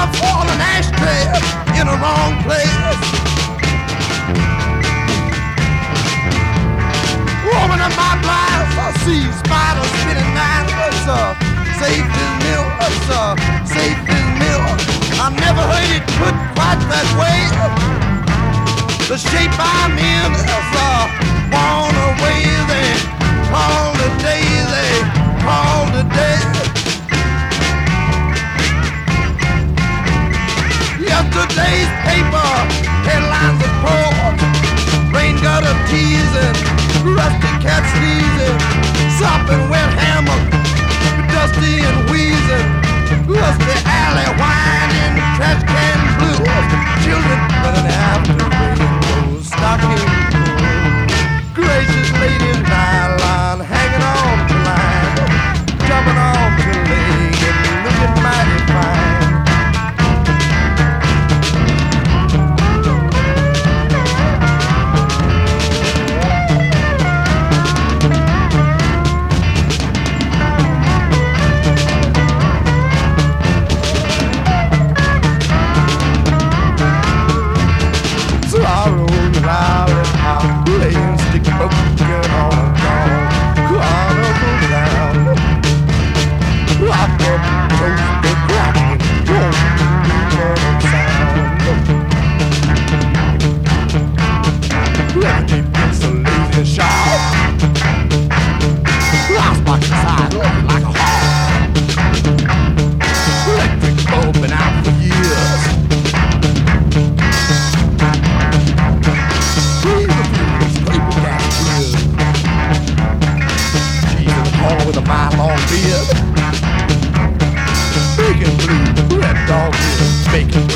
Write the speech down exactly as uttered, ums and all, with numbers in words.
a fallen ashtray in the wrong place. Woman of my blouse, I see spiders spinning mine. It's uh, safe as milk, it's uh, safe as milk. I never heard it put quite that way. The shape I'm in is uh, worn away. They call the day, they call the day. Yesterday's paper headlines are poor. Rain gutter teasing, rusty cat sneezing, sopping wet hammer, dusty and wheezing, lusty alley whining, trash can blues, children running after rainbows, stocking gracious ladies nylon, hanging on the line, jumping off the leg and looking mighty fine. With a mile long beard, big and blue, red dog ears, bacon.